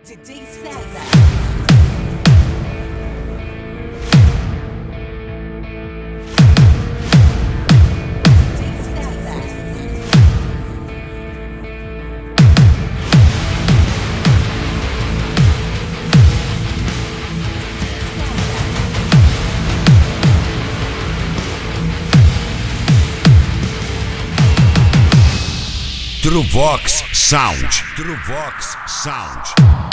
DJ César. Truvox Sound. Truvox Sound.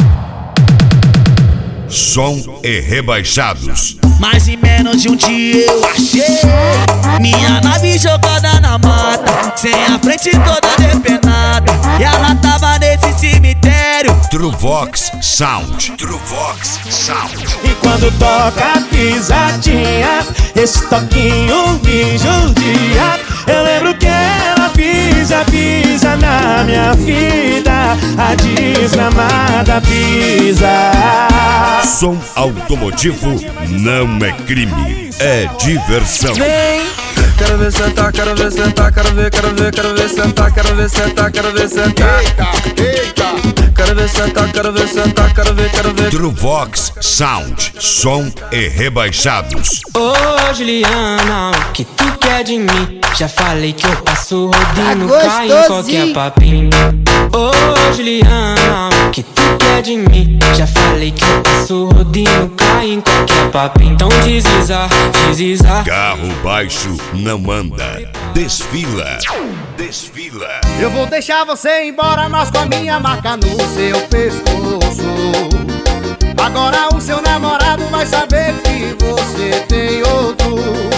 Som e rebaixados. Mas em menos de um dia eu achei minha nave jogada na mata, sem a frente toda depenada, e ela tava nesse cemitério. Truvox Sound. Truvox Sound. E quando toca a pisadinha, esse toquinho me judia. Eu lembro que ela pisa na minha vida, a desgramada pisa. Som automotivo não é crime, é diversão. Vem! Quero ver sentar, quero ver sentar, quero ver sentar, quero ver sentar, quero ver sentar. Eita! Quero ver sentar, quero ver sentar, quero ver. Truvox Sound. Som e rebaixados. Ô Juliana, o que tu quer de mim? Já falei que eu passo rodinho, cai em qualquer papinho. Ô Juliana, o que tu quer de mim? Já falei que eu passo rodinho, cai em qualquer papinho. Então desliza. Carro baixo não anda, desfila. Eu vou deixar você embora, mas com a minha marca no seu pescoço. Agora o seu namorado vai saber que você tem outro.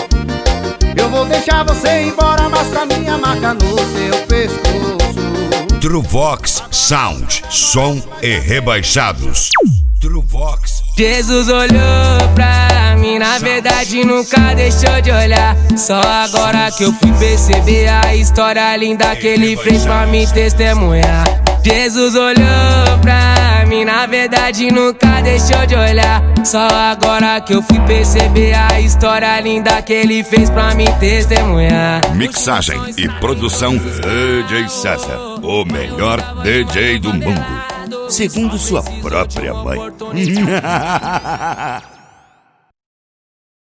Eu vou deixar você embora, mas com a minha marca no seu pescoço. Truvox Sound. Som e rebaixados. Truvox. Jesus olhou pra mim, na verdade nunca deixou de olhar. Só agora que eu fui perceber a história linda que ele fez pra me testemunhar. Jesus olhou pra mim, na verdade nunca deixou de olhar. Só agora que eu fui perceber a história linda que ele fez pra me testemunhar. Mixagem e produção DJ César, o melhor DJ do mundo, segundo sua própria mãe.